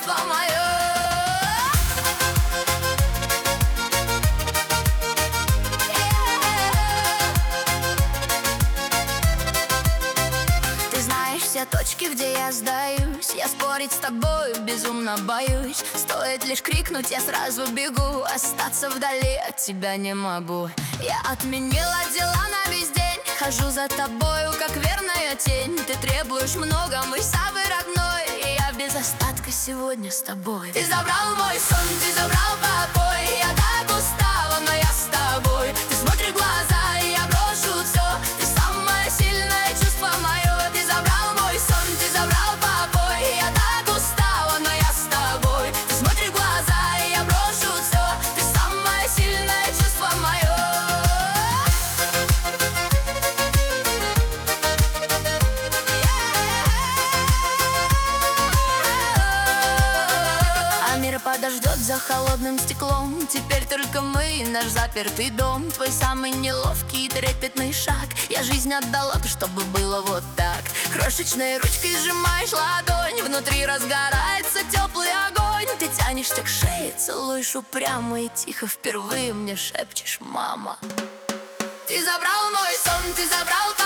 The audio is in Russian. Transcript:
чувство мое. Ты знаешь все точки, где я сдаюсь. Я спорить с тобой безумно боюсь. Стоит лишь крикнуть, я сразу бегу. Остаться вдали от тебя не могу. Я отменила дела на весь день. Хожу за тобою, как верная тень. Ты требуешь много, мой самый родной, и я без остатка сегодня с тобой. Ты забрал мой сон, ты забрал покой. Я так устала, но я с тобой. Ты смотри в глаза, и я брошу все. Ты самое сильное чувство мое. Ты забрал мой сон, ты забрал покой. Я так устала, но я с тобой. Ты смотри в глаза, и я брошу все. Ты самое сильное чувство мое. Подождет за холодным стеклом. Теперь только мы и наш запертый дом. Твой самый неловкий и трепетный шаг. Я жизнь отдала, чтобы было вот так. Крошечной ручкой сжимаешь ладонь. Внутри разгорается теплый огонь. Ты тянешься к шее, целуешь упрямо и тихо впервые мне шепчешь: мама. Ты забрал мой сон, ты забрал